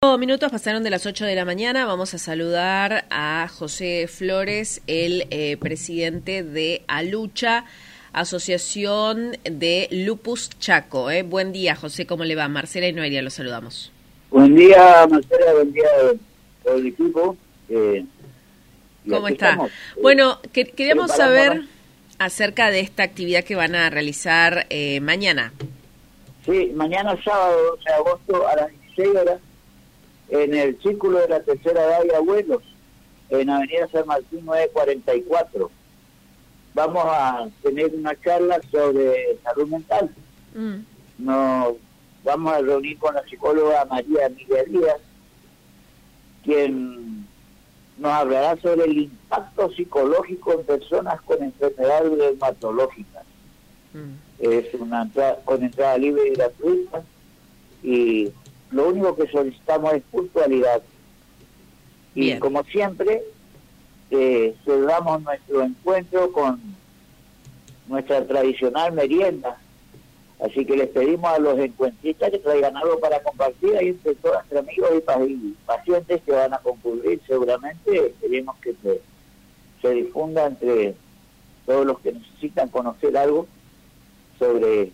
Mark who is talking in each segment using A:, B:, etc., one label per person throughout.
A: Minutos pasaron de las 8 de la mañana. Vamos a saludar a José Flores, el presidente de ALUCHA, Asociación de Lupus Chaco. Buen día, José, ¿cómo le va? Marcela y Noelia, los saludamos.
B: Buen día, Marcela, buen día a todo el equipo.
A: ¿Cómo está? Estamos, bueno, queríamos saber acerca de esta actividad que van a realizar mañana.
B: Sí, mañana sábado 12 de agosto a las 16 horas en el Círculo de la Tercera Edad y Abuelos, en Avenida San Martín 944. Vamos a tener una charla sobre salud mental. Nos vamos a reunir con la psicóloga María Emilia Díaz, quien nos hablará sobre el impacto psicológico en personas con enfermedades reumatológicas. Es con entrada libre y gratuita, y lo único que solicitamos es puntualidad. Y bien, como siempre, celebramos nuestro encuentro con nuestra tradicional merienda. Así que les pedimos a los encuentristas que traigan algo para compartir ahí entre todos nuestros amigos y pacientes que van a concurrir. Seguramente queremos que se difunda entre todos los que necesitan conocer algo sobre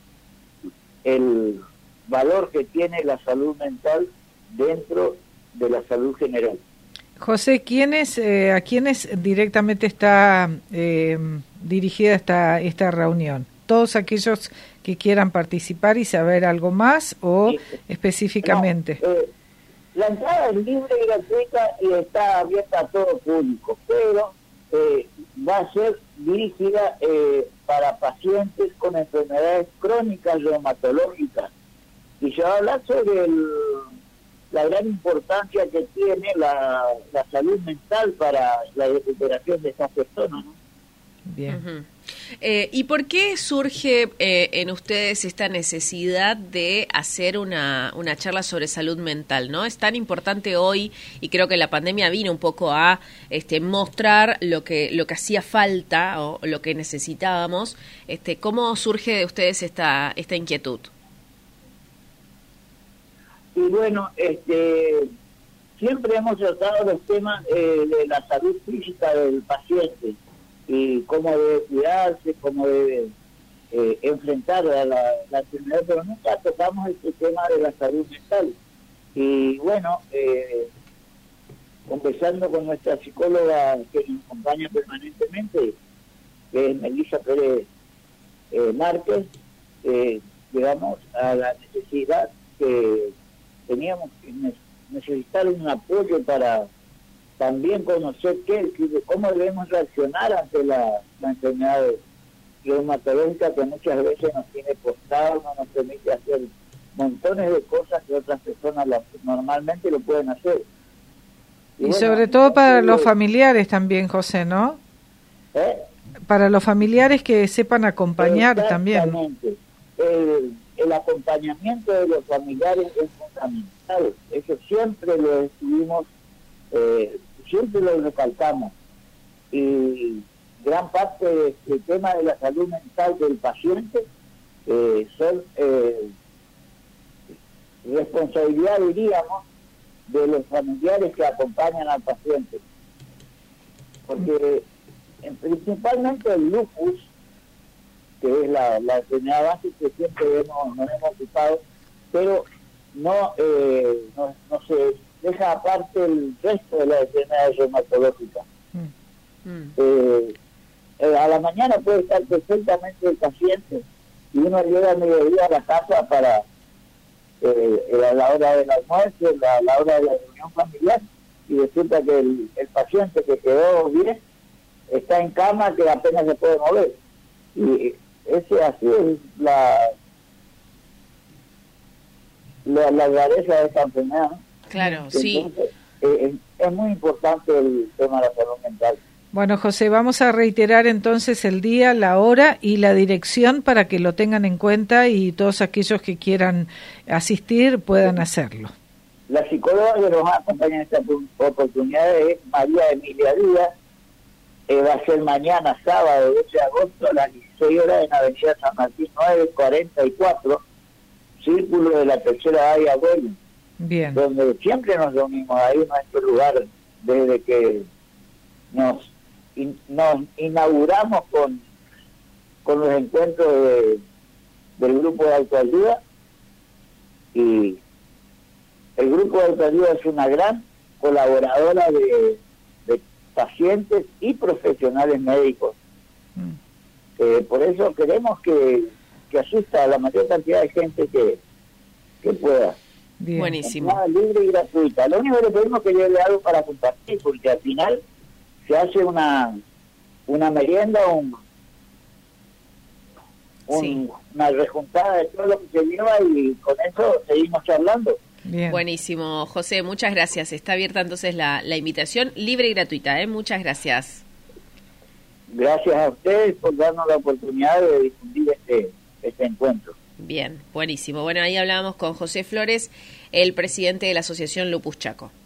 B: el valor que tiene la salud mental dentro de la salud general.
C: José, ¿a quiénes directamente está dirigida esta reunión? ¿Todos aquellos que quieran participar y saber algo más o específicamente?
B: No, la entrada es libre y gratuita y está abierta a todo público, pero va a ser dirigida para pacientes con enfermedades crónicas reumatológicas, y se va a hablar sobre la gran importancia que tiene la salud mental para la recuperación de estas personas, ¿no?
C: Bien.
A: ¿Y por qué surge en ustedes esta necesidad de hacer una charla sobre salud mental, ¿no? Es tan importante hoy, y creo que la pandemia vino un poco a mostrar lo que hacía falta o lo que necesitábamos. ¿Cómo surge de ustedes esta inquietud?
B: Y bueno, siempre hemos tratado los temas de la salud física del paciente y cómo debe cuidarse, cómo debe enfrentar a la enfermedad, pero nunca tocamos este tema de la salud mental. Y bueno, conversando con nuestra psicóloga que nos acompaña permanentemente, que es Melissa Pérez Márquez, llegamos a la necesidad que teníamos que necesitar un apoyo para también conocer cómo debemos reaccionar ante la enfermedad reumatológica, que muchas veces nos tiene postrados, no nos permite hacer montones de cosas que otras personas normalmente lo pueden hacer.
C: Y bueno, sobre todo para los familiares también, José, ¿no? Para los familiares que sepan acompañar también.
B: Exactamente. El acompañamiento de los familiares es fundamental. Eso siempre lo estuvimos, siempre lo recalcamos. Y gran parte del tema de la salud mental del paciente son responsabilidad, diríamos, de los familiares que acompañan al paciente. Porque principalmente el lupus, que es la enfermedad básica que siempre nos hemos ocupado, pero no se deja aparte el resto de las enfermedades reumatológicas. A la mañana puede estar perfectamente el paciente y uno llega a mediodía a la casa para a la hora del almuerzo, a la hora de la reunión familiar, y resulta que el paciente que quedó bien está en cama, que apenas se puede mover. Y así es la rareza de esta enfermedad, ¿no?
A: Claro, entonces, sí.
B: Es muy importante el tema de la salud mental.
C: Bueno, José, vamos a reiterar entonces el día, la hora y la dirección para que lo tengan en cuenta y todos aquellos que quieran asistir puedan hacerlo.
B: La psicóloga que nos va a acompañar en esta oportunidad es María Emilia Díaz. Va a ser mañana, sábado 12 de agosto, a las 16 horas en Avenida San Martín 944, Círculo de la Tercera Edad y Abuelos.
C: Bien.
B: donde siempre nos reunimos ahí en nuestro lugar desde que nos inauguramos con los encuentros del grupo de autoayuda, y el grupo de autoayuda es una gran colaboradora de pacientes y profesionales médicos. Por eso queremos que asista a la mayor cantidad de gente que pueda.
C: Bien.
A: Buenísimo.
B: Entrada libre y gratuita. Lo único que pedimos es que lleve algo para compartir, porque al final se hace una merienda,
A: Sí.
B: una rejuntada de todo lo que se lleva, y con eso seguimos charlando.
C: Bien.
A: Buenísimo, José, muchas gracias. Está abierta entonces la invitación libre y gratuita, ¿eh? Muchas gracias.
B: Gracias a ustedes por darnos la oportunidad de difundir este encuentro.
A: Bien, buenísimo. Bueno, ahí hablábamos con José Flores, el presidente de la Asociación Lupus Chaco.